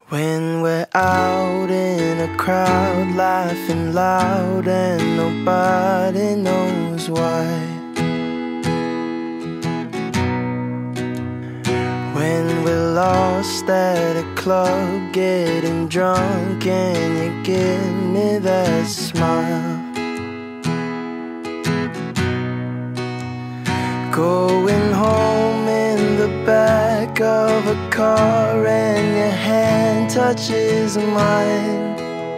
When we're out in a crowd, laughing loud and nobody knows why. When we're lost at a club, getting drunk and you give me that smile. Going home in the back of a car and your hand touches mine.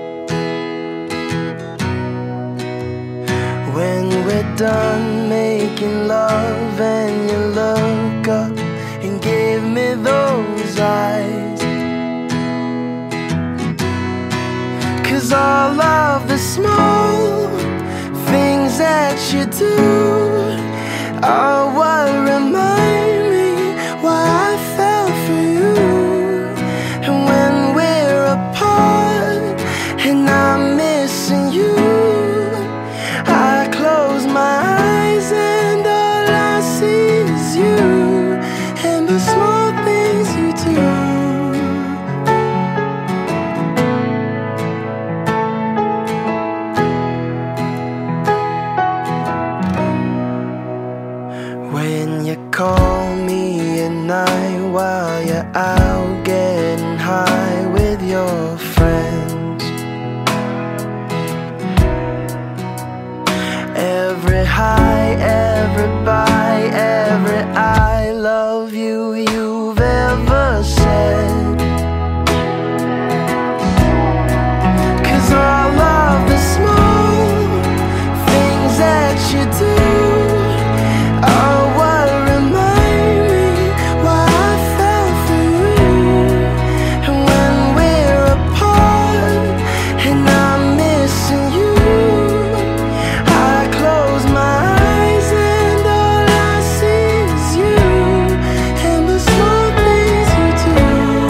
When we're done making love and you look up and give me those eyes, 'cause all of the small things that you do are what remind me why I fell for you. And when we're apart and I'm missing you, I close my eyes and all I see is you and the small things you do. When you call me at night while you're out getting high with your friends, every high, every bye, every I love you you've ever said, 'cause all of the small things that you do are what remind me why I fell for you. And when we're apart and I'm missing you, I close my eyes and all I see is you and the small things you do.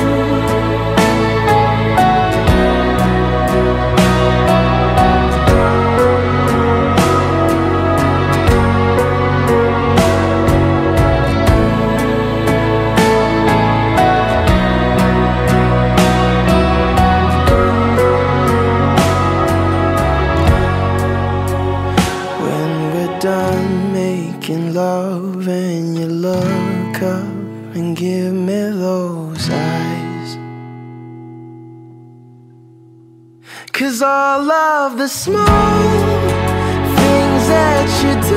When we're done making love and you look up and give me those eyes, 'cause all of the small things that you do